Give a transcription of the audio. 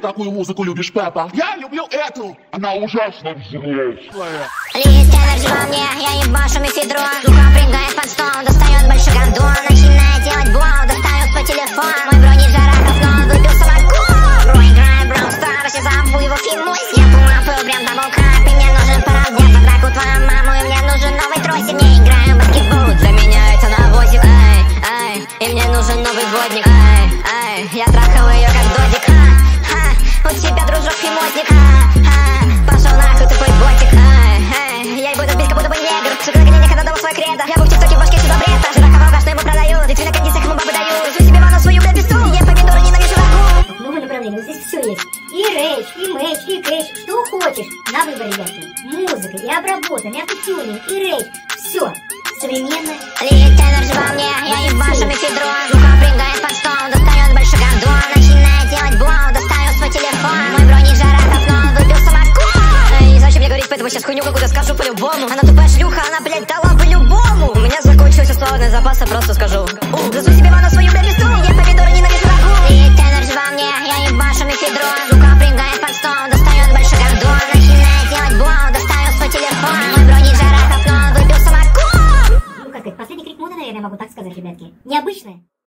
такую музыку любишь, Пеппа? Я люблю эту. Она ужасно взрослая. Летит энерджи во мне, я ебашу мефедрон. Рука прыгает под стол, достает большой гондон. Начинает делать блоу, достает свой телефон. Мой бронежар окно, выпил самогон. Бро играет Brawl Stars, я зову его Фимусь. Я пулапаю прям даблкап, и мне нужен парадняк. Я драку твою маму, и мне нужен новый тросик. Не играю в баскетбол, для меня это навозик. Эй, эй, и мне нужен новый водник. Эй, эй, я трахал ее как додик. У тебя, дружок, фимозик. Пошел нахуй, тупой ботик. Я и буду бить, как будто бы негр. Сука, на коленях, она дала свой кредо. Я был в тиктоке, в башке сюда брета. Жирафа волка, что ему продают. Ведь на кондициях ему бабы дают. Всю себе ванну свою, блядь, пистоль. Я помидоры ненавижу рагу. Новое направление, здесь все есть. И рейдж, и мэйдж, и кэш. Что хочешь. На выбор, ребятки. Музыка, и обработка, и автотюнинг, и рейдж. Все. Современное. Летит энерджи во мне, я ебашу мефедрон. Рука прыгает под стол, достает большой гондон. Начинает делать блоу, достает свой телефон. Мой бронежар окно, выпил самогон. Не знаю, что мне говорить, поэтому сейчас хуйню какую-то скажу по-любому. Она тупая шлюха, она, блядь, дала по-любому. У меня закончился словарный запас, я просто скажу. Засуй себе ванну свою, блядь, пистоль. Я помидоры ненавижу рагу. Летит энерджи во мне, я ебашу мефедрон. Рука прыгает под стол, достает большой гондон. Начинает делать блоу, достает свой телефон. Мой бронежар окно, выпил самогон. Ну, как сказать, последний крик моды, наверное, могу так сказать, ребятки. Необычное.